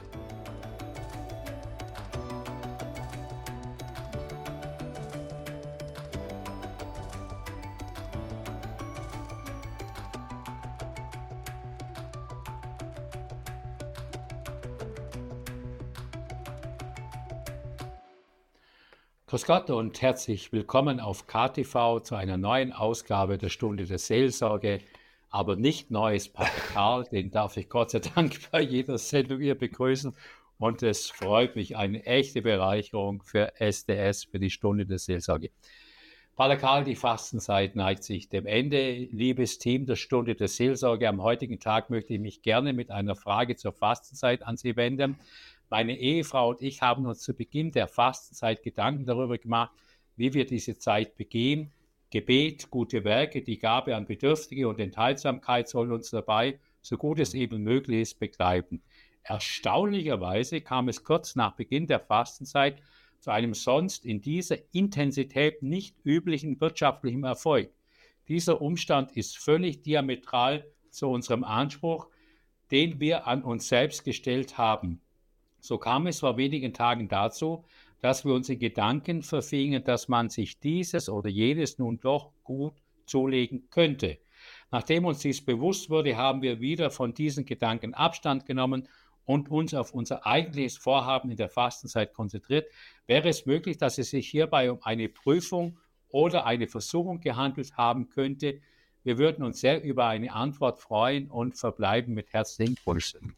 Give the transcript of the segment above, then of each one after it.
Grüß Gott und herzlich willkommen auf KTV zu einer neuen Ausgabe der Stunde der Seelsorge. Aber nicht neu ist Pater Karl, den darf ich Gott sei Dank bei jeder Sendung hier begrüßen. Und es freut mich, eine echte Bereicherung für SDS, für die Stunde der Seelsorge. Pater Karl, die Fastenzeit neigt sich dem Ende. Liebes Team der Stunde der Seelsorge, am heutigen Tag möchte ich mich gerne mit einer Frage zur Fastenzeit an Sie wenden. Meine Ehefrau und ich haben uns zu Beginn der Fastenzeit Gedanken darüber gemacht, wie wir diese Zeit begehen. Gebet, gute Werke, die Gabe an Bedürftige und Enthaltsamkeit sollen uns dabei, so gut es eben möglich ist, begleiten. Erstaunlicherweise kam es kurz nach Beginn der Fastenzeit zu einem sonst in dieser Intensität nicht üblichen wirtschaftlichen Erfolg. Dieser Umstand ist völlig diametral zu unserem Anspruch, den wir an uns selbst gestellt haben. So kam es vor wenigen Tagen dazu, dass wir uns in Gedanken verfingen, dass man sich dieses oder jenes nun doch gut zulegen könnte. Nachdem uns dies bewusst wurde, haben wir wieder von diesen Gedanken Abstand genommen und uns auf unser eigentliches Vorhaben in der Fastenzeit konzentriert. Wäre es möglich, dass es sich hierbei um eine Prüfung oder eine Versuchung gehandelt haben könnte? Wir würden uns sehr über eine Antwort freuen und verbleiben mit herzlichen Grüßen.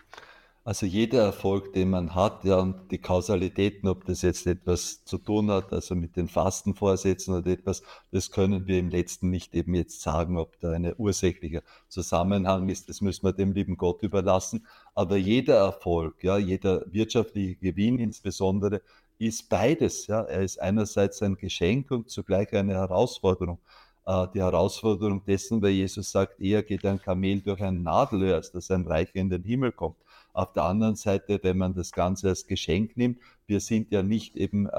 Also jeder Erfolg, den man hat, ja, und die Kausalitäten, ob das jetzt etwas zu tun hat, also mit den Fastenvorsätzen oder etwas, das können wir im Letzten nicht eben jetzt sagen, ob da ein ursächlicher Zusammenhang ist, das müssen wir dem lieben Gott überlassen. Aber jeder Erfolg, ja, jeder wirtschaftliche Gewinn insbesondere, ist beides, ja. Er ist einerseits ein Geschenk und zugleich eine Herausforderung. Die Herausforderung dessen, weil Jesus sagt, eher geht ein Kamel durch ein Nadelöhr, als dass ein Reicher in den Himmel kommt. Auf der anderen Seite, wenn man das Ganze als Geschenk nimmt, wir sind ja nicht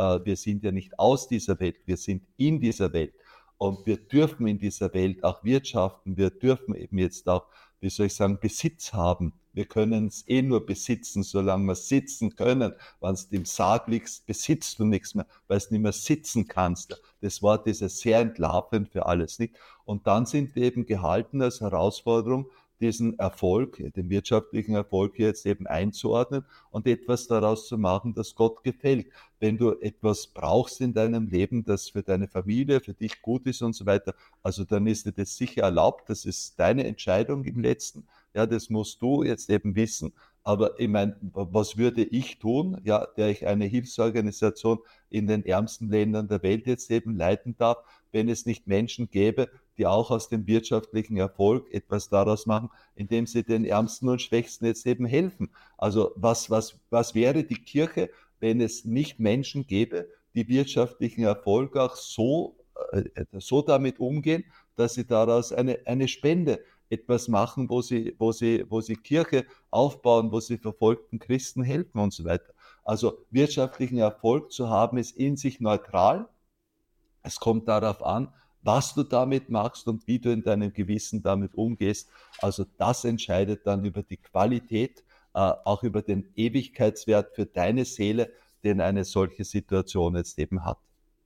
aus dieser Welt, wir sind in dieser Welt. Und wir dürfen in dieser Welt auch wirtschaften, wir dürfen eben jetzt auch, wie soll ich sagen, Besitz haben. Wir können es nur besitzen, solange wir sitzen können. Wenn du im Sarg liegst, besitzt du nichts mehr, weil du nicht mehr sitzen kannst. Das Wort ist ja sehr entlarvend für alles, nicht? Und dann sind wir eben gehalten als Herausforderung, diesen Erfolg, den wirtschaftlichen Erfolg jetzt eben einzuordnen und etwas daraus zu machen, das Gott gefällt. Wenn du etwas brauchst in deinem Leben, das für deine Familie, für dich gut ist und so weiter, also dann ist dir das sicher erlaubt, das ist deine Entscheidung im Letzten, ja, das musst du jetzt eben wissen. Aber ich meine, was würde ich tun, ja, der ich eine Hilfsorganisation in den ärmsten Ländern der Welt jetzt eben leiten darf, wenn es nicht Menschen gäbe, die auch aus dem wirtschaftlichen Erfolg etwas daraus machen, indem sie den Ärmsten und Schwächsten jetzt eben helfen. Also was wäre die Kirche, wenn es nicht Menschen gäbe, die wirtschaftlichen Erfolg auch so damit umgehen, dass sie daraus eine Spende etwas machen, wo sie Kirche aufbauen, wo sie verfolgten Christen helfen und so weiter. Also wirtschaftlichen Erfolg zu haben, ist in sich neutral. Es kommt darauf an, was du damit machst und wie du in deinem Gewissen damit umgehst. Also das entscheidet dann über die Qualität, auch über den Ewigkeitswert für deine Seele, den eine solche Situation jetzt eben hat.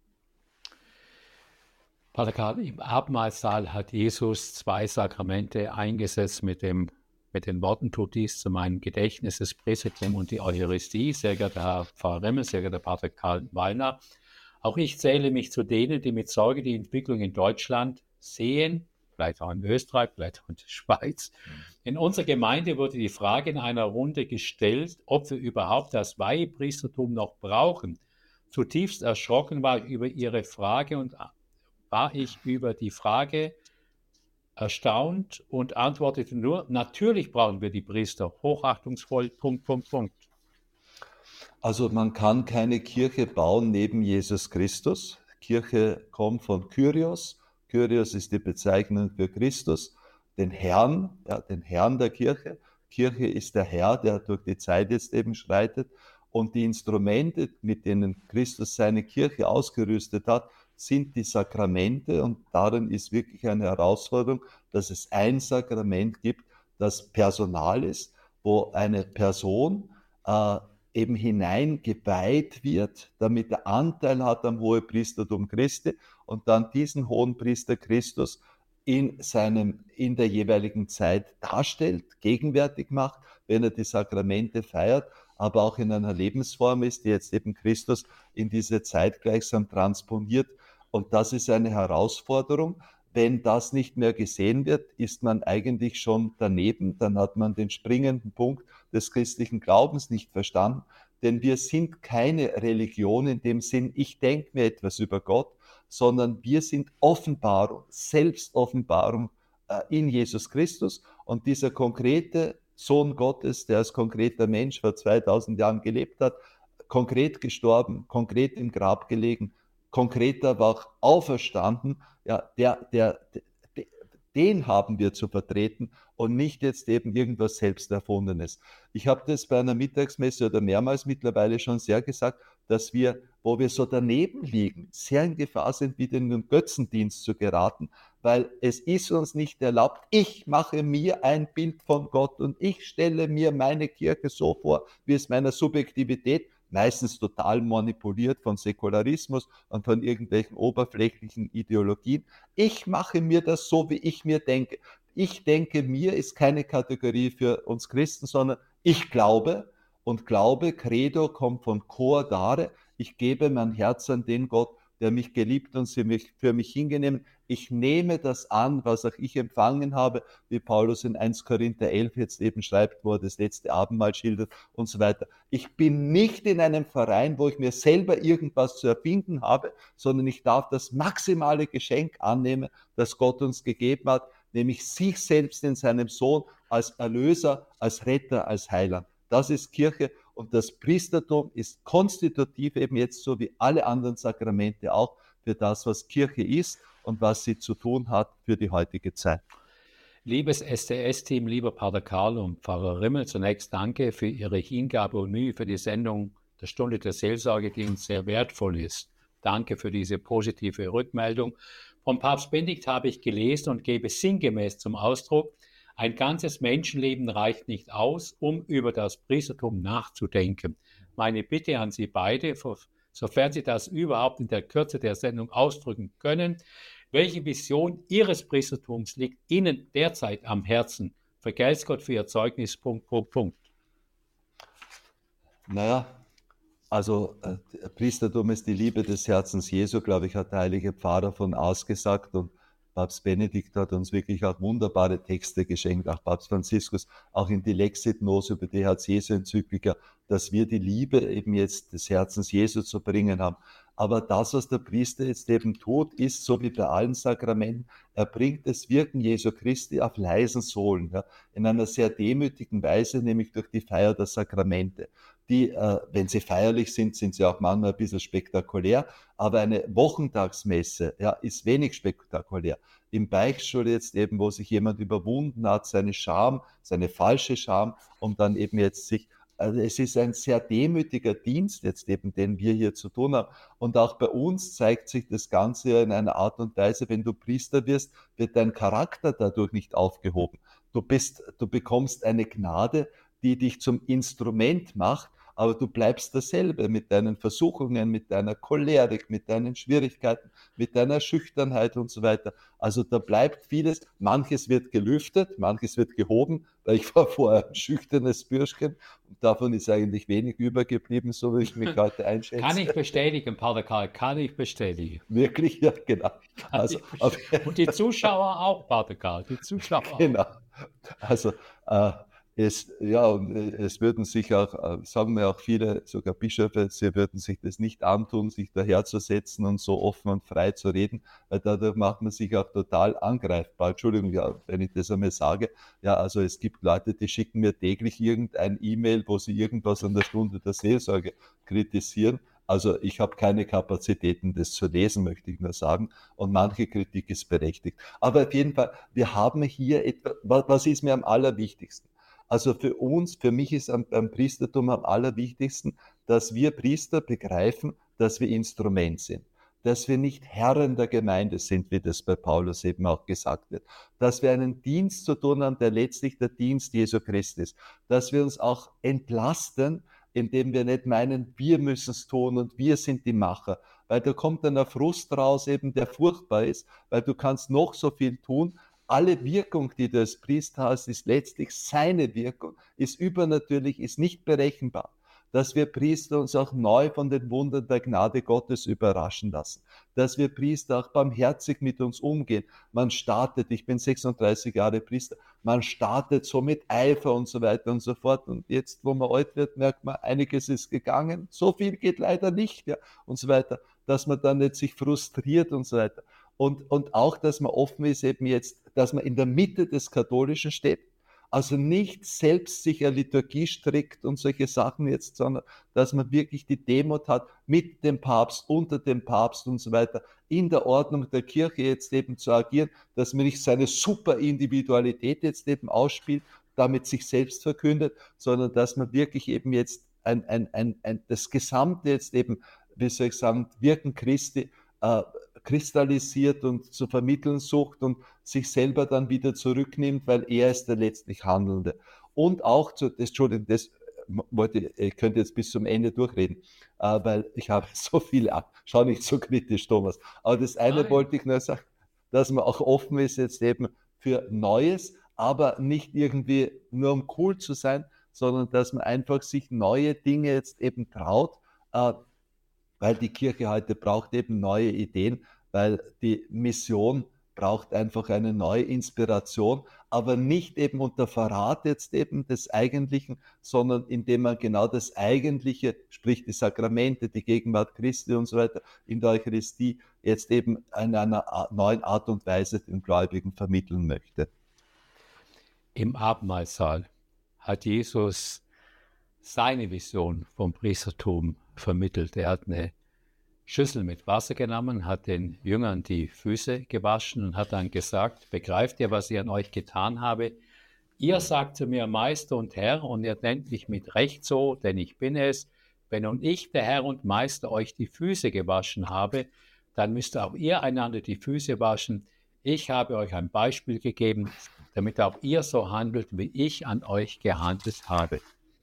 Pater Karl, im Abendmahlsaal hat Jesus 2 Sakramente eingesetzt mit den Worten, tut dies zu meinem Gedächtnis, das Präsidium und die Eucharistie. Sehr geehrter Herr Pfarrer Remmel, sehr geehrter Pater Karl Wallner, auch ich zähle mich zu denen, die mit Sorge die Entwicklung in Deutschland sehen, vielleicht auch in Österreich, vielleicht auch in der Schweiz. In unserer Gemeinde wurde die Frage in einer Runde gestellt, ob wir überhaupt das Weihepriestertum noch brauchen. Zutiefst erschrocken war ich über Ihre Frage und war ich über die Frage erstaunt und antwortete nur, natürlich brauchen wir die Priester, hochachtungsvoll, .. Also man kann keine Kirche bauen neben Jesus Christus. Kirche kommt von Kyrios. Kyrios ist die Bezeichnung für Christus, den Herrn, ja, den Herrn der Kirche. Kirche ist der Herr, der durch die Zeit jetzt eben schreitet. Und die Instrumente, mit denen Christus seine Kirche ausgerüstet hat, sind die Sakramente. Und darin ist wirklich eine Herausforderung, dass es ein Sakrament gibt, das Personal ist, wo eine Person äh, eben hineingeweiht wird, damit er Anteil hat am Hohepriestertum Christi und dann diesen Hohenpriester Christus in der jeweiligen Zeit darstellt, gegenwärtig macht, wenn er die Sakramente feiert, aber auch in einer Lebensform ist, die jetzt eben Christus in diese Zeit gleichsam transponiert. Und das ist eine Herausforderung. Wenn das nicht mehr gesehen wird, ist man eigentlich schon daneben. Dann hat man den springenden Punkt des christlichen Glaubens nicht verstanden. Denn wir sind keine Religion in dem Sinn, ich denke mir etwas über Gott, sondern wir sind Offenbarung, Selbstoffenbarung in Jesus Christus. Und dieser konkrete Sohn Gottes, der als konkreter Mensch vor 2000 Jahren gelebt hat, konkret gestorben, konkret im Grab gelegen, konkret aber auch auferstanden, ja, den haben wir zu vertreten und nicht jetzt eben irgendwas Selbsterfundenes. Ich habe das bei einer Mittagsmesse oder mehrmals mittlerweile schon sehr gesagt, dass wir, wo wir so daneben liegen, sehr in Gefahr sind, wieder in den Götzendienst zu geraten, weil es ist uns nicht erlaubt, ich mache mir ein Bild von Gott und ich stelle mir meine Kirche so vor, wie es meiner Subjektivität, meistens total manipuliert von Säkularismus und von irgendwelchen oberflächlichen Ideologien. Ich mache mir das so, wie ich mir denke. Ich denke, mir ist keine Kategorie für uns Christen, sondern ich glaube. Und Glaube, Credo, kommt von cor dare. Ich gebe mein Herz an den Gott, der mich geliebt und für mich hingenommen. Ich nehme das an, was auch ich empfangen habe, wie Paulus in 1 Korinther 11 jetzt eben schreibt, wo er das letzte Abendmahl schildert und so weiter. Ich bin nicht in einem Verein, wo ich mir selber irgendwas zu erfinden habe, sondern ich darf das maximale Geschenk annehmen, das Gott uns gegeben hat, nämlich sich selbst in seinem Sohn als Erlöser, als Retter, als Heiland. Das ist Kirche und das Priestertum ist konstitutiv eben jetzt so wie alle anderen Sakramente auch für das, was Kirche ist und was sie zu tun hat für die heutige Zeit. Liebes STS-Team, lieber Pater Karl und Pfarrer Rimmel, zunächst danke für Ihre Hingabe und Mühe für die Sendung der Stunde der Seelsorge, die uns sehr wertvoll ist. Danke für diese positive Rückmeldung. Vom Papst Benedikt habe ich gelesen und gebe sinngemäß zum Ausdruck, ein ganzes Menschenleben reicht nicht aus, um über das Priestertum nachzudenken. Meine Bitte an Sie beide, sofern Sie das überhaupt in der Kürze der Sendung ausdrücken können, welche Vision Ihres Priestertums liegt Ihnen derzeit am Herzen? Vergelt's Gott für Ihr Zeugnis. .. Naja, also Priestertum ist die Liebe des Herzens Jesu, glaube ich, hat der heilige Pfarrer von ausgesagt und Papst Benedikt hat uns wirklich auch wunderbare Texte geschenkt, auch Papst Franziskus, auch in die Lexit-Nos über die Herz-Jesu-Enzyklika, dass wir die Liebe eben jetzt des Herzens Jesu zu bringen haben. Aber das, was der Priester jetzt eben tut, ist, so wie bei allen Sakramenten, er bringt das Wirken Jesu Christi auf leisen Sohlen, ja, in einer sehr demütigen Weise, nämlich durch die Feier der Sakramente. Die, wenn sie feierlich sind, sind sie auch manchmal ein bisschen spektakulär, aber eine Wochentagsmesse, ja, ist wenig spektakulär. Im Beichtstuhl jetzt eben, wo sich jemand überwunden hat, seine Scham, seine falsche Scham, um dann eben jetzt sich, also es ist ein sehr demütiger Dienst jetzt eben, den wir hier zu tun haben. Und auch bei uns zeigt sich das Ganze in einer Art und Weise, wenn du Priester wirst, wird dein Charakter dadurch nicht aufgehoben. Du bekommst eine Gnade, die dich zum Instrument macht, aber du bleibst dasselbe mit deinen Versuchungen, mit deiner Cholerik, mit deinen Schwierigkeiten, mit deiner Schüchternheit und so weiter. Also da bleibt vieles, manches wird gelüftet, manches wird gehoben, weil ich war vorher ein schüchternes Bürschchen und davon ist eigentlich wenig übergeblieben, so wie ich mich heute einschätze. Kann ich bestätigen, Pater Karl, kann ich bestätigen. Wirklich, ja, genau. Also, und die Zuschauer auch, Pater Karl, die Zuschauer auch. Genau. Also es würden sich auch, sagen mir auch viele, sogar Bischöfe, sie würden sich das nicht antun, sich daherzusetzen und so offen und frei zu reden, weil dadurch macht man sich auch total angreifbar. Entschuldigung, ja, wenn ich das einmal sage. Ja, also es gibt Leute, die schicken mir täglich irgendein E-Mail, wo sie irgendwas an der Stunde der Seelsorge kritisieren. Also ich habe keine Kapazitäten, das zu lesen, möchte ich nur sagen. Und manche Kritik ist berechtigt. Aber auf jeden Fall, wir haben hier etwas, was ist mir am allerwichtigsten? Also für mich ist beim Priestertum am allerwichtigsten, dass wir Priester begreifen, dass wir Instrument sind. dass wir nicht Herren der Gemeinde sind, wie das bei Paulus eben auch gesagt wird, dass wir einen Dienst zu tun haben, der letztlich der Dienst Jesu Christi ist, dass wir uns auch entlasten, indem wir nicht meinen, wir müssen es tun und wir sind die Macher, weil da kommt dann ein Frust raus, eben der furchtbar ist, weil du kannst noch so viel tun, alle Wirkung, die du als Priester hast, ist letztlich seine Wirkung, ist übernatürlich, ist nicht berechenbar. Dass wir Priester uns auch neu von den Wundern der Gnade Gottes überraschen lassen. Dass wir Priester auch barmherzig mit uns umgehen. Man startet, ich bin 36 Jahre Priester, man startet so mit Eifer und so weiter und so fort. Und jetzt, wo man alt wird, merkt man, einiges ist gegangen. So viel geht leider nicht, ja, und so weiter. Dass man dann nicht sich frustriert und so weiter. Und auch, dass man offen ist eben jetzt, dass man in der Mitte des Katholischen steht. Also nicht selbst sich eine Liturgie strickt und solche Sachen jetzt, sondern dass man wirklich die Demut hat mit dem Papst, unter dem Papst und so weiter, in der Ordnung der Kirche jetzt eben zu agieren, dass man nicht seine super Individualität jetzt eben ausspielt, damit sich selbst verkündet, sondern dass man wirklich eben jetzt das Gesamte jetzt eben, wie soll ich sagen, Wirken Christi kristallisiert und zu vermitteln sucht und sich selber dann wieder zurücknimmt, weil er ist der letztlich Handelnde. Und auch Entschuldigung, das ich könnte jetzt bis zum Ende durchreden, weil ich habe so viel ab. Schau nicht so kritisch, Thomas. Aber das eine Nein. wollte ich nur sagen, dass man auch offen ist jetzt eben für Neues, aber nicht irgendwie nur um cool zu sein, sondern dass man einfach sich neue Dinge jetzt eben traut, weil die Kirche heute braucht eben neue Ideen, weil die Mission braucht einfach eine neue Inspiration, aber nicht eben unter Verrat jetzt eben des Eigentlichen, sondern indem man genau das Eigentliche, sprich die Sakramente, die Gegenwart Christi und so weiter in der Eucharistie jetzt eben in einer neuen Art und Weise den Gläubigen vermitteln möchte. Im Abendmahlsaal hat Jesus seine Vision vom Priestertum vermittelt. Er hat eine Schüssel mit Wasser genommen, hat den Jüngern die Füße gewaschen und hat dann gesagt, begreift ihr, was ich an euch getan habe? Ihr sagt zu mir Meister und Herr und ihr nennt mich mit Recht so, denn ich bin es. Wenn nun ich, der Herr und Meister, euch die Füße gewaschen habe, dann müsst auch ihr einander die Füße waschen. Ich habe euch ein Beispiel gegeben, damit auch ihr so handelt, wie ich an euch gehandelt habe.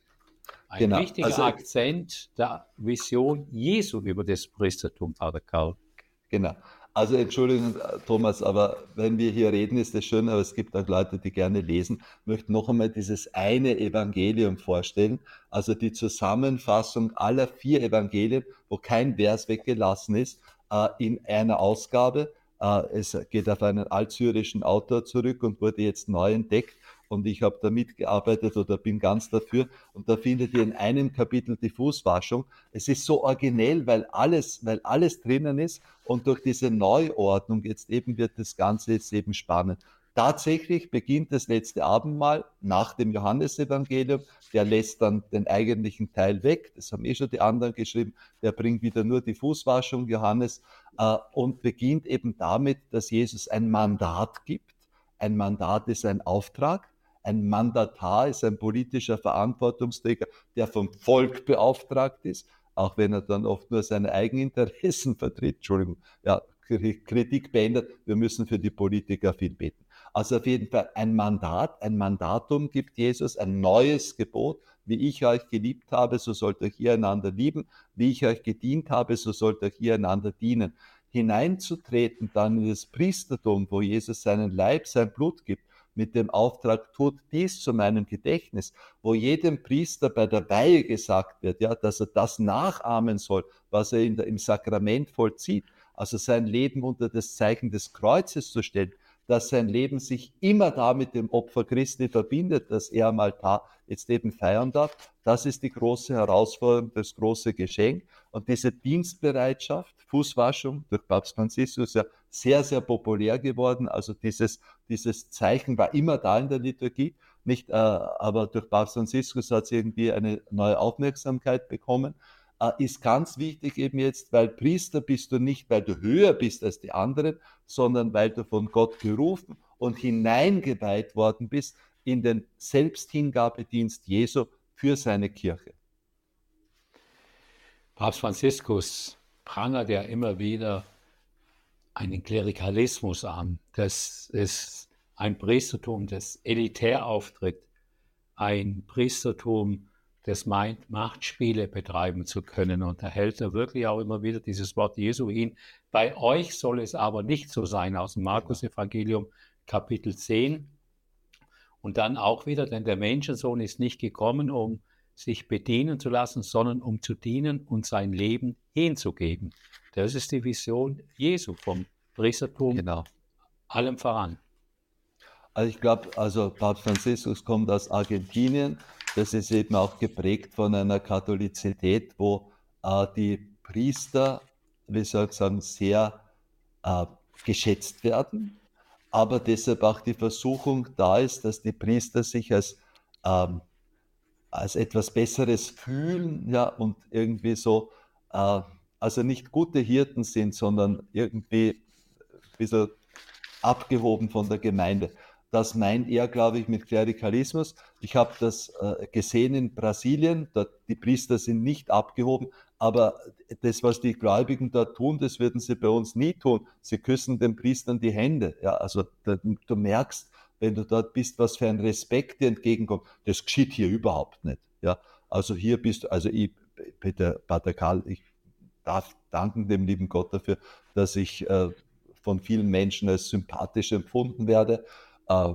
Ein Genau, wichtiger also Akzent der Vision Jesu über das Priestertum, Pater Karl. genau. Also Entschuldigung, Thomas, aber wenn wir hier reden, ist das schön, aber es gibt auch Leute, die gerne lesen. Ich möchte noch einmal dieses eine Evangelium vorstellen, also die Zusammenfassung aller 4 Evangelien, wo kein Vers weggelassen ist, in einer Ausgabe. Es geht auf einen altsyrischen Autor zurück und wurde jetzt neu entdeckt. Und ich habe da mitgearbeitet oder bin ganz dafür. Und da findet ihr in einem Kapitel die Fußwaschung. Es ist so originell, weil alles drinnen ist. Und durch diese Neuordnung jetzt eben wird das Ganze jetzt eben spannend. Tatsächlich beginnt das letzte Abendmahl nach dem Johannesevangelium. Der lässt dann den eigentlichen Teil weg. Das haben schon die anderen geschrieben. Der bringt wieder nur die Fußwaschung, Johannes, und beginnt eben damit, dass Jesus ein Mandat gibt. Ein Mandat ist ein Auftrag. Ein Mandatar ist ein politischer Verantwortungsträger, der vom Volk beauftragt ist, auch wenn er dann oft nur seine Eigeninteressen vertritt. Entschuldigung, ja, Kritik beendet. Wir müssen für die Politiker viel beten. Also auf jeden Fall ein Mandat, ein Mandatum gibt Jesus, ein neues Gebot. Wie ich euch geliebt habe, so sollt euch ihr einander lieben. Wie ich euch gedient habe, so sollt euch ihr einander dienen. Hineinzutreten dann in das Priestertum, wo Jesus seinen Leib, sein Blut gibt, mit dem Auftrag, tut dies zu meinem Gedächtnis, wo jedem Priester bei der Weihe gesagt wird, ja, dass er das nachahmen soll, was er im Sakrament vollzieht, also sein Leben unter das Zeichen des Kreuzes zu stellen, dass sein Leben sich immer da mit dem Opfer Christi verbindet, das er am Altar jetzt eben feiern darf. Das ist die große Herausforderung, das große Geschenk. Und diese Dienstbereitschaft, Fußwaschung durch Papst Franziskus ja sehr, sehr populär geworden. Also dieses Zeichen war immer da in der Liturgie, nicht, aber durch Papst Franziskus hat es irgendwie eine neue Aufmerksamkeit bekommen. Ist ganz wichtig eben jetzt, weil Priester bist du nicht, weil du höher bist als die anderen, sondern weil du von Gott gerufen und hineingeweiht worden bist in den Selbsthingabedienst Jesu für seine Kirche. Papst Franziskus prangert ja immer wieder einen Klerikalismus an. Das ist ein Priestertum, das elitär auftritt, ein Priestertum, das meint, Machtspiele betreiben zu können. Und da hält er wirklich auch immer wieder dieses Wort Jesu hin. Bei euch soll es aber nicht so sein, aus dem Markus-Evangelium, Kapitel 10. Und dann auch wieder, denn der Menschensohn ist nicht gekommen, um sich bedienen zu lassen, sondern um zu dienen und sein Leben hinzugeben. Das ist die Vision Jesu vom Priestertum Genau. allem voran. Also ich glaube, also Papst Franziskus kommt aus Argentinien. Das ist eben auch geprägt von einer Katholizität, wo die Priester, wie soll ich sagen, sehr geschätzt werden, aber deshalb auch die Versuchung da ist, dass die Priester sich ähm, als etwas Besseres fühlen, ja, und irgendwie so, also nicht gute Hirten sind, sondern irgendwie ein bisschen abgehoben von der Gemeinde. Das meint er, glaube ich, mit Klerikalismus. Ich habe das gesehen in Brasilien, dort, die Priester sind nicht abgehoben, aber das, was die Gläubigen dort tun, das würden sie bei uns nie tun. Sie küssen den Priestern die Hände. Ja, also du merkst, wenn du dort bist, was für ein Respekt dir entgegenkommt. Das geschieht hier überhaupt nicht. Ja, also hier bist du, also ich, bitte, Pater Karl, ich darf danken dem lieben Gott dafür, dass ich von vielen Menschen als sympathisch empfunden werde. Äh,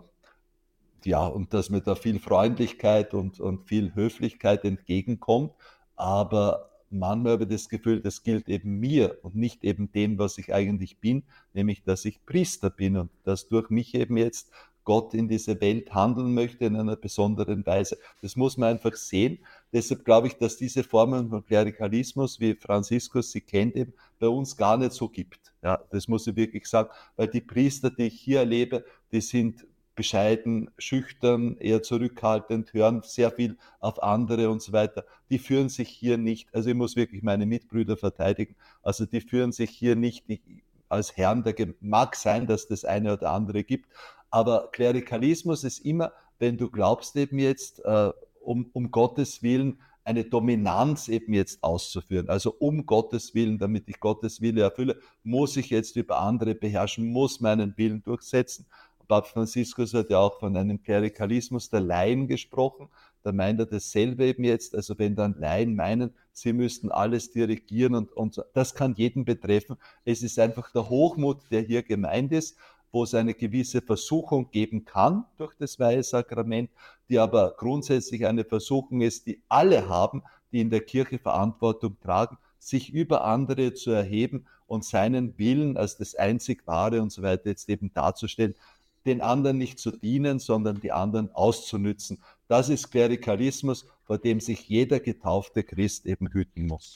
ja, und dass mir da viel Freundlichkeit und viel Höflichkeit entgegenkommt. Aber manchmal habe ich das Gefühl, das gilt eben mir und nicht eben dem, was ich eigentlich bin, nämlich dass ich Priester bin und dass durch mich eben jetzt Gott in diese Welt handeln möchte in einer besonderen Weise. Das muss man einfach sehen. Deshalb glaube ich, dass diese Formen von Klerikalismus, wie Franziskus sie kennt, eben bei uns gar nicht so gibt. Ja, das muss ich wirklich sagen, weil die Priester, die ich hier erlebe, die sind bescheiden, schüchtern, eher zurückhaltend, hören sehr viel auf andere und so weiter. Die führen sich hier nicht, also ich muss wirklich meine Mitbrüder verteidigen, also die führen sich hier nicht als Herren der mag sein, dass das eine oder andere gibt, aber Klerikalismus ist immer, wenn du glaubst eben jetzt, um Gottes Willen eine Dominanz eben jetzt auszuführen. Also um Gottes Willen, damit ich Gottes Wille erfülle, muss ich jetzt über andere beherrschen, muss meinen Willen durchsetzen. Papst Franziskus hat ja auch von einem Klerikalismus der Laien gesprochen. Da meint er dasselbe eben jetzt. Also wenn dann Laien meinen, sie müssten alles dirigieren und das kann jeden betreffen. Es ist einfach der Hochmut, der hier gemeint ist, wo es eine gewisse Versuchung geben kann durch das Weihesakrament, die aber grundsätzlich eine Versuchung ist, die alle haben, die in der Kirche Verantwortung tragen, sich über andere zu erheben und seinen Willen als das einzig Wahre und so weiter jetzt eben darzustellen, den anderen nicht zu dienen, sondern die anderen auszunützen. Das ist Klerikalismus, vor dem sich jeder getaufte Christ eben hüten muss.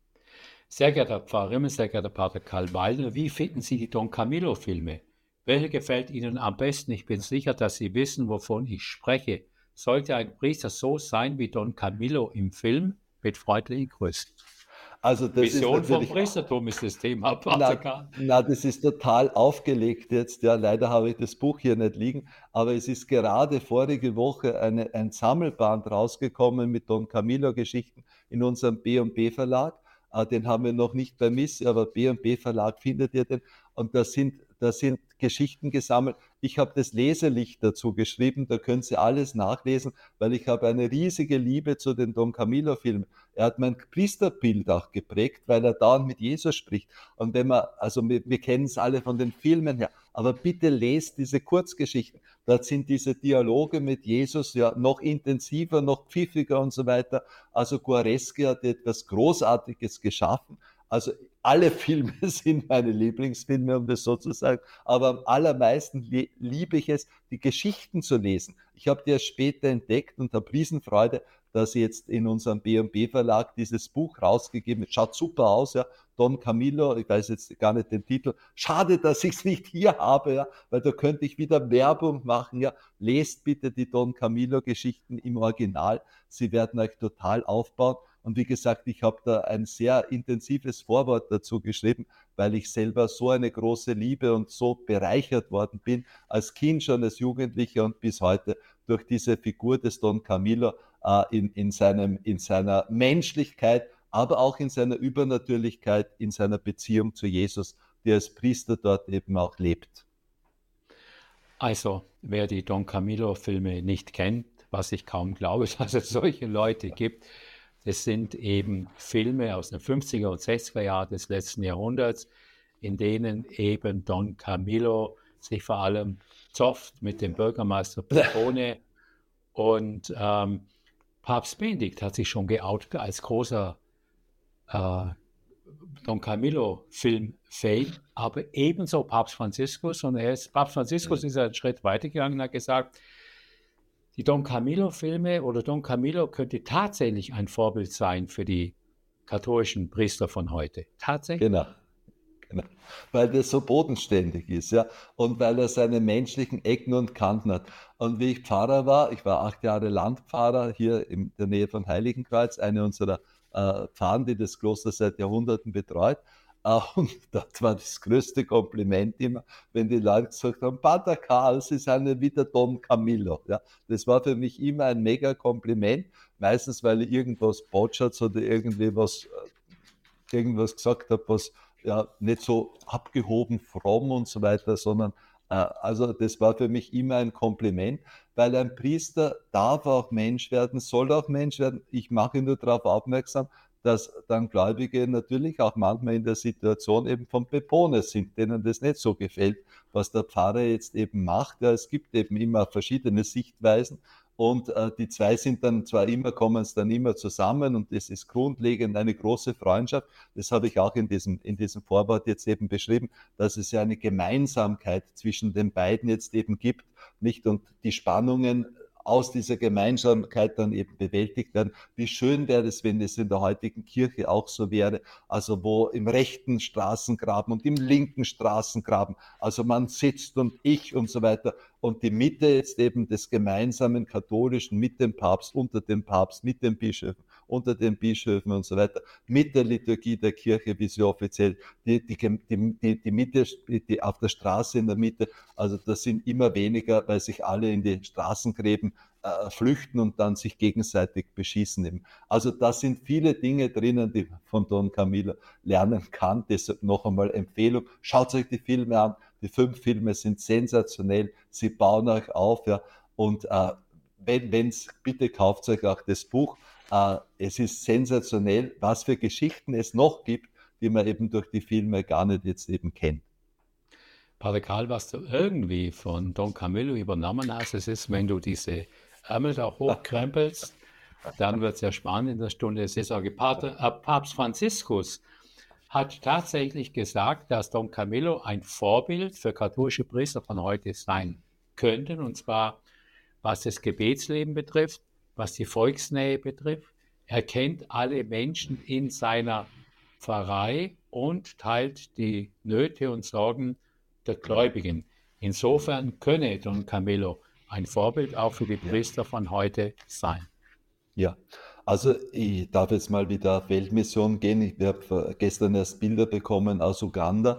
Sehr geehrter Pfarrer Rimmel, sehr geehrter Pater Karl Wallner, wie finden Sie die Don Camillo-Filme? Welche gefällt Ihnen am besten? Ich bin sicher, dass Sie wissen, wovon ich spreche. Sollte ein Priester so sein wie Don Camillo im Film? Mit freundlichen Grüßen. Also das Vision ist vom natürlich, Priestertum ist das Thema, Pater na, Karl. das ist total aufgelegt jetzt. Ja, leider habe ich das Buch hier nicht liegen, aber es ist gerade vorige Woche ein Sammelband rausgekommen mit Don Camillo-Geschichten in unserem B&B Verlag. Den haben wir noch nicht bei Miss, aber B&B Verlag findet ihr den. Und da sind Geschichten gesammelt. Ich habe das Leselicht dazu geschrieben, da können Sie alles nachlesen, weil ich habe eine riesige Liebe zu den Don Camillo-Filmen. Er hat mein Priesterbild auch geprägt, weil er dauernd mit Jesus spricht. Und wenn man, also wir kennen es alle von den Filmen her, aber bitte lest diese Kurzgeschichten. Dort sind diese Dialoge mit Jesus ja noch intensiver, noch pfiffiger und so weiter. Also Guareschi hat etwas Großartiges geschaffen. Also alle Filme sind meine Lieblingsfilme, um das so zu sagen. Aber am allermeisten liebe ich es, die Geschichten zu lesen. Ich habe die erst später entdeckt und habe Riesenfreude, dass jetzt in unserem B&B Verlag dieses Buch rausgegeben wird. Schaut super aus, ja. Don Camillo, ich weiß jetzt gar nicht den Titel. Schade, dass ich es nicht hier habe, ja, weil da könnte ich wieder Werbung machen, ja. Lest bitte die Don Camillo Geschichten im Original. Sie werden euch total aufbauen. Und wie gesagt, ich habe da ein sehr intensives Vorwort dazu geschrieben, weil ich selber so eine große Liebe und so bereichert worden bin, als Kind schon, als Jugendlicher und bis heute durch diese Figur des Don Camillo in seiner Menschlichkeit, aber auch in seiner Übernatürlichkeit, in seiner Beziehung zu Jesus, der als Priester dort eben auch lebt. Also, wer die Don Camillo-Filme nicht kennt, was ich kaum glaube, dass es solche Leute gibt, das sind eben Filme aus den 50er und 60er Jahren des letzten Jahrhunderts, in denen eben Don Camillo sich vor allem zofft mit dem Bürgermeister Pepone. Und Papst Benedikt hat sich schon geoutet als großer Don Camillo-Film-Fan, aber ebenso Papst Franziskus. Und Papst Franziskus ist einen Schritt weitergegangen und hat gesagt, die Don Camillo-Filme oder Don Camillo könnte tatsächlich ein Vorbild sein für die katholischen Priester von heute. Tatsächlich. Genau. Genau. Weil der so bodenständig ist, ja, und weil er seine menschlichen Ecken und Kanten hat. Und wie ich Pfarrer war, ich war 8 Jahre Landpfarrer hier in der Nähe von Heiligenkreuz, eine unserer Pfarren, die das Kloster seit Jahrhunderten betreut. Und dort war das größte Kompliment immer, wenn die Leute gesagt haben, Pater Karl, Sie sind wie der Don Camillo. Ja, das war für mich immer ein mega Kompliment, meistens weil ich irgendwas botschert oder irgendwas gesagt habe, was ja nicht so abgehoben, fromm und so weiter, sondern also das war für mich immer ein Kompliment, weil ein Priester darf auch Mensch werden, soll auch Mensch werden. Ich mache nur darauf aufmerksam, dass dann Gläubige natürlich auch manchmal in der Situation eben von Pepone sind, denen das nicht so gefällt, was der Pfarrer jetzt eben macht. Ja, es gibt eben immer verschiedene Sichtweisen. Und die zwei sind dann zwar immer, kommen es dann immer zusammen und das ist grundlegend eine große Freundschaft. Das habe ich auch in diesem Vorwort jetzt eben beschrieben, dass es ja eine Gemeinsamkeit zwischen den beiden jetzt eben gibt, nicht? Und die Spannungen aus dieser Gemeinsamkeit dann eben bewältigt werden. Wie schön wäre es, wenn es in der heutigen Kirche auch so wäre, also wo im rechten Straßengraben und im linken Straßengraben, also man sitzt und ich und so weiter, und die Mitte jetzt eben des gemeinsamen Katholischen mit dem Papst, unter dem Papst, mit den Bischöfen, unter den Bischöfen und so weiter, mit der Liturgie der Kirche, wie sie offiziell, die Mitte, die auf der Straße in der Mitte, also das sind immer weniger, weil sich alle in die Straßengräben flüchten und dann sich gegenseitig beschießen eben. Also da sind viele Dinge drinnen, die von Don Camillo lernen kann. Deshalb noch einmal Empfehlung, schaut euch die Filme an. Die 5 Filme sind sensationell, sie bauen euch auf, ja. Und wenn's, bitte kauft euch auch das Buch. Es ist sensationell, was für Geschichten es noch gibt, die man eben durch die Filme gar nicht jetzt eben kennt. Pater Karl, was du irgendwie von Don Camillo übernommen hast, es ist, wenn du diese Ärmel da hochkrempelst, dann wird es ja spannend in der Stunde der Seelsorge. Papst Franziskus hat tatsächlich gesagt, dass Don Camillo ein Vorbild für katholische Priester von heute sein könnten, und zwar was das Gebetsleben betrifft, was die Volksnähe betrifft. Er kennt alle Menschen in seiner Pfarrei und teilt die Nöte und Sorgen der Gläubigen. Insofern könne Don Camillo ein Vorbild auch für die Priester von heute sein. Ja, also ich darf jetzt mal wieder auf Weltmission gehen. Ich habe gestern erst Bilder bekommen aus Uganda,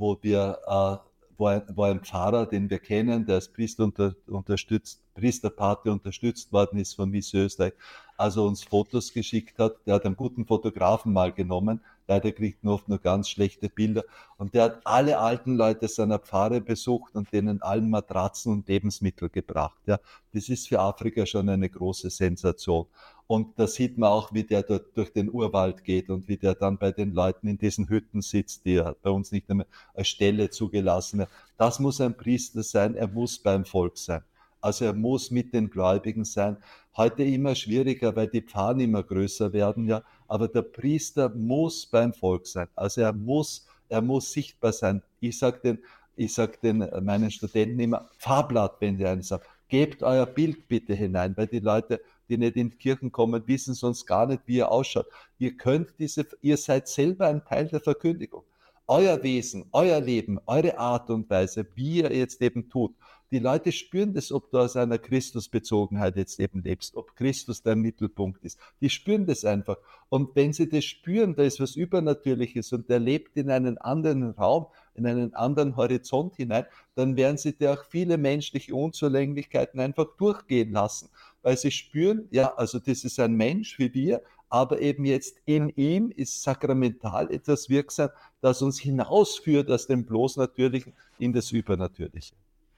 wo ein Pfarrer, den wir kennen, der als Priesterpate unterstützt worden ist von Miss Österreich, also uns Fotos geschickt hat. Der hat einen guten Fotografen mal genommen. Leider kriegt man oft nur ganz schlechte Bilder. Und der hat alle alten Leute seiner Pfarre besucht und denen allen Matratzen und Lebensmittel gebracht. Ja, das ist für Afrika schon eine große Sensation. Und da sieht man auch, wie der dort durch den Urwald geht und wie der dann bei den Leuten in diesen Hütten sitzt, die ja bei uns nicht einmal als Stelle zugelassen werden. Das muss ein Priester sein, er muss beim Volk sein. Also er muss mit den Gläubigen sein. Heute immer schwieriger, weil die Pfarren immer größer werden, ja. Aber der Priester muss beim Volk sein. Also er muss sichtbar sein. Ich sag den meinen Studenten immer, Fahrblatt, wenn die eines haben. Gebt euer Bild bitte hinein, weil die Leute, die nicht in die Kirchen kommen, wissen sonst gar nicht, wie ihr ausschaut. Ihr seid selber ein Teil der Verkündigung. Euer Wesen, euer Leben, eure Art und Weise, wie ihr jetzt eben tut. Die Leute spüren das, ob du aus einer Christusbezogenheit jetzt eben lebst, ob Christus dein Mittelpunkt ist. Die spüren das einfach. Und wenn sie das spüren, da ist was Übernatürliches und der lebt in einen anderen Raum, in einen anderen Horizont hinein, dann werden sie dir auch viele menschliche Unzulänglichkeiten einfach durchgehen lassen. Weil sie spüren, ja, also das ist ein Mensch wie wir, aber eben jetzt in ihm ist sakramental etwas wirksam, das uns hinausführt aus dem bloß Natürlichen in das Übernatürliche.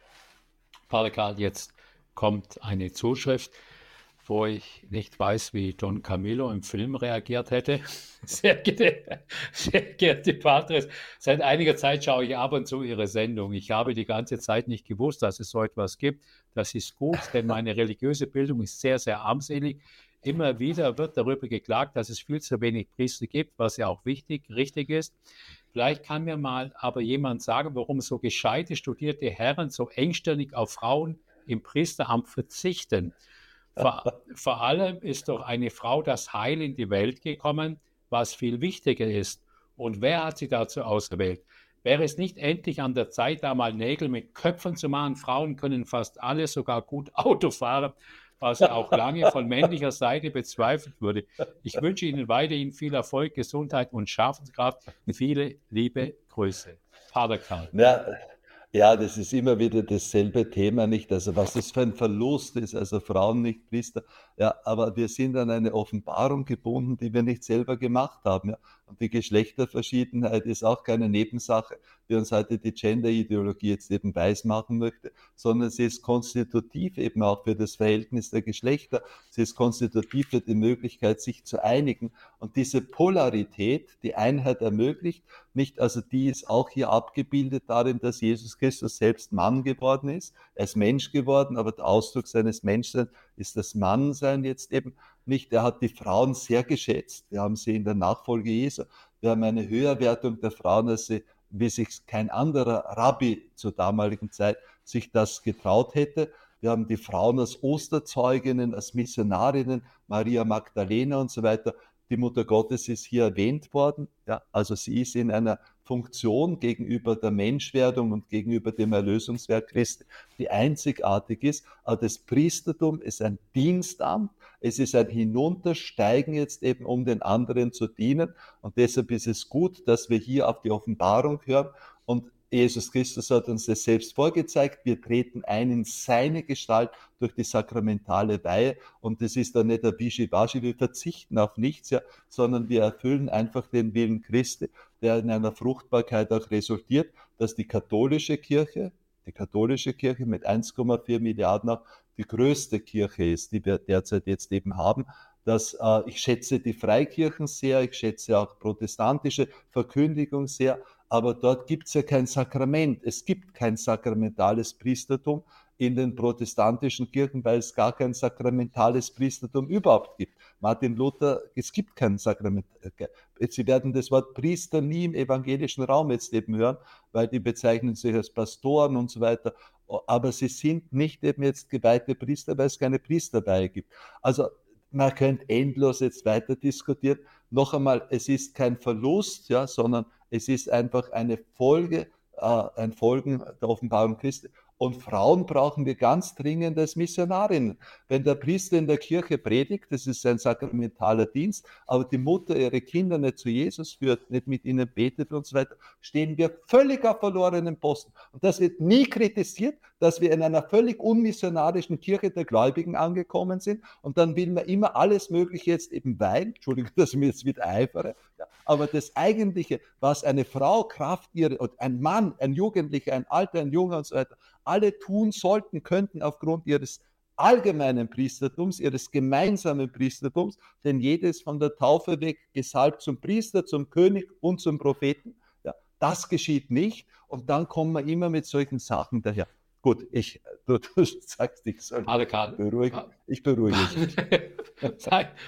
Pater Karl, jetzt kommt eine Zuschrift, wo ich nicht weiß, wie Don Camillo im Film reagiert hätte. Sehr geehrte Patres, seit einiger Zeit schaue ich ab und zu Ihre Sendung. Ich habe die ganze Zeit nicht gewusst, dass es so etwas gibt. Das ist gut, denn meine religiöse Bildung ist sehr, sehr armselig. Immer wieder wird darüber geklagt, dass es viel zu wenig Priester gibt, was ja auch richtig ist. Vielleicht kann mir mal aber jemand sagen, warum so gescheite, studierte Herren so engstirnig auf Frauen im Priesteramt verzichten. Vor allem ist doch eine Frau das Heil in die Welt gekommen, was viel wichtiger ist. Und wer hat sie dazu auserwählt? Wäre es nicht endlich an der Zeit, da mal Nägel mit Köpfen zu machen? Frauen können fast alle, sogar gut Auto fahren, was auch lange von männlicher Seite bezweifelt wurde. Ich wünsche Ihnen weiterhin viel Erfolg, Gesundheit und Schaffenskraft. Viele liebe Grüße. Pater Karl. Ja, das ist immer wieder dasselbe Thema, nicht? Also was das für ein Verlust ist, also Frauen nicht Priester. Ja, aber wir sind an eine Offenbarung gebunden, die wir nicht selber gemacht haben. Ja. Und die Geschlechterverschiedenheit ist auch keine Nebensache, die uns heute die Gender-Ideologie jetzt eben weismachen möchte, sondern sie ist konstitutiv eben auch für das Verhältnis der Geschlechter. Sie ist konstitutiv für die Möglichkeit, sich zu einigen. Und diese Polarität, die Einheit ermöglicht, nicht, also die ist auch hier abgebildet darin, dass Jesus Christus selbst Mann geworden ist. Er ist Mensch geworden, aber der Ausdruck seines Menschseins ist das Mannsein jetzt eben nicht. Er hat die Frauen sehr geschätzt. Wir haben sie in der Nachfolge Jesu. Wir haben eine Höherwertung der Frauen, als sie, wie sich kein anderer Rabbi zur damaligen Zeit sich das getraut hätte. Wir haben die Frauen als Osterzeuginnen, als Missionarinnen, Maria Magdalena und so weiter. Die Mutter Gottes ist hier erwähnt worden. Ja, also sie ist in einer Funktion gegenüber der Menschwerdung und gegenüber dem Erlösungswerk Christi, die einzigartig ist. Aber das Priestertum ist ein Dienstamt. Es ist ein Hinuntersteigen jetzt eben, um den anderen zu dienen. Und deshalb ist es gut, dass wir hier auf die Offenbarung hören. Und Jesus Christus hat uns das selbst vorgezeigt. Wir treten ein in seine Gestalt durch die sakramentale Weihe. Und das ist dann nicht ein Wischiwaschi, wir verzichten auf nichts, ja, sondern wir erfüllen einfach den Willen Christi, der in einer Fruchtbarkeit auch resultiert, dass die katholische Kirche mit 1,4 Milliarden auch die größte Kirche ist, die wir derzeit jetzt eben haben. Ich schätze die Freikirchen sehr, ich schätze auch protestantische Verkündigung sehr, aber dort gibt es ja kein Sakrament. Es gibt kein sakramentales Priestertum in den protestantischen Kirchen, weil es gar kein sakramentales Priestertum überhaupt gibt. Martin Luther, es gibt kein Sakrament. Sie werden das Wort Priester nie im evangelischen Raum jetzt eben hören, weil die bezeichnen sich als Pastoren und so weiter. Aber sie sind nicht eben jetzt geweihte Priester, weil es keine Priesterweihe gibt. Also man könnte endlos jetzt weiter diskutieren. Noch einmal, es ist kein Verlust, ja, sondern es ist einfach eine Folge, ein Folgen der Offenbarung Christi. Und Frauen brauchen wir ganz dringend als Missionarinnen. Wenn der Priester in der Kirche predigt, das ist ein sakramentaler Dienst, aber die Mutter ihre Kinder nicht zu Jesus führt, nicht mit ihnen betet und so weiter, stehen wir völlig auf verlorenen Posten. Und das wird nie kritisiert, dass wir in einer völlig unmissionarischen Kirche der Gläubigen angekommen sind. Und dann will man immer alles Mögliche jetzt eben weihen. Entschuldigung, dass ich mir jetzt wieder eifere. Ja, aber das Eigentliche, was eine Frau Kraft ihre, und ein Mann, ein Jugendlicher, ein Alter, ein Junger und so weiter, alle tun sollten, könnten aufgrund ihres allgemeinen Priestertums, ihres gemeinsamen Priestertums, denn jedes von der Taufe weg gesalbt zum Priester, zum König und zum Propheten. Ja, das geschieht nicht und dann kommen wir immer mit solchen Sachen daher. Gut, du sagst, ich soll beruhigen. Ich beruhige dich.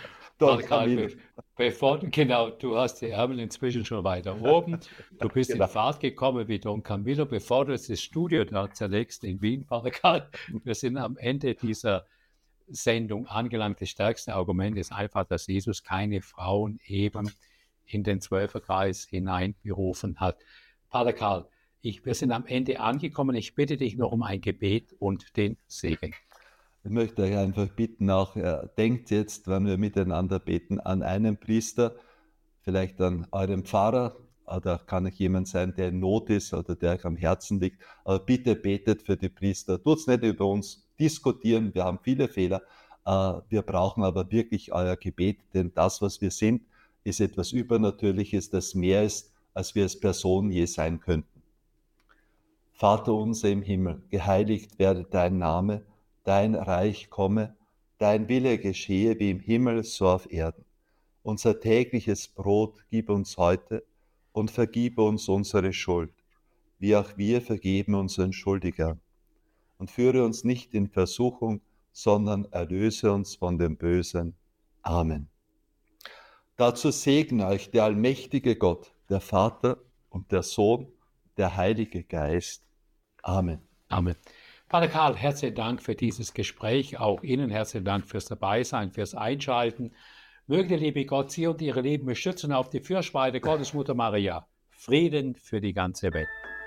Karl, genau, du hast die Ärmel inzwischen schon weiter oben. Du bist in Fahrt gekommen wie Don Camillo, bevor du das Studio da zerlegst in Wien, Pater Karl. Wir sind am Ende dieser Sendung angelangt. Das stärkste Argument ist einfach, dass Jesus keine Frauen eben in den Zwölferkreis hineinberufen hat. Pater Karl, wir sind am Ende angekommen. Ich bitte dich noch um ein Gebet und den Segen. Ich möchte euch einfach bitten, auch denkt jetzt, wenn wir miteinander beten, an einen Priester, vielleicht an euren Pfarrer, oder kann auch jemand sein, der in Not ist oder der euch am Herzen liegt. Aber bitte betet für die Priester. Tut es nicht über uns diskutieren, wir haben viele Fehler, Wir brauchen aber wirklich euer Gebet, denn das, was wir sind, ist etwas Übernatürliches, das mehr ist, als wir als Person je sein könnten. Vater unser im Himmel, geheiligt werde dein Name, dein Reich komme, dein Wille geschehe wie im Himmel, so auf Erden. Unser tägliches Brot gib uns heute und vergib uns unsere Schuld, wie auch wir vergeben unseren Schuldigern. Und führe uns nicht in Versuchung, sondern erlöse uns von dem Bösen. Amen. Dazu segne euch der allmächtige Gott, der Vater und der Sohn, der Heilige Geist. Amen. Amen. Pater Karl, herzlichen Dank für dieses Gespräch. Auch Ihnen herzlichen Dank fürs Dabeisein, fürs Einschalten. Möge der liebe Gott Sie und Ihre Lieben beschützen auf die Fürsorge Gottes Mutter Maria. Frieden für die ganze Welt.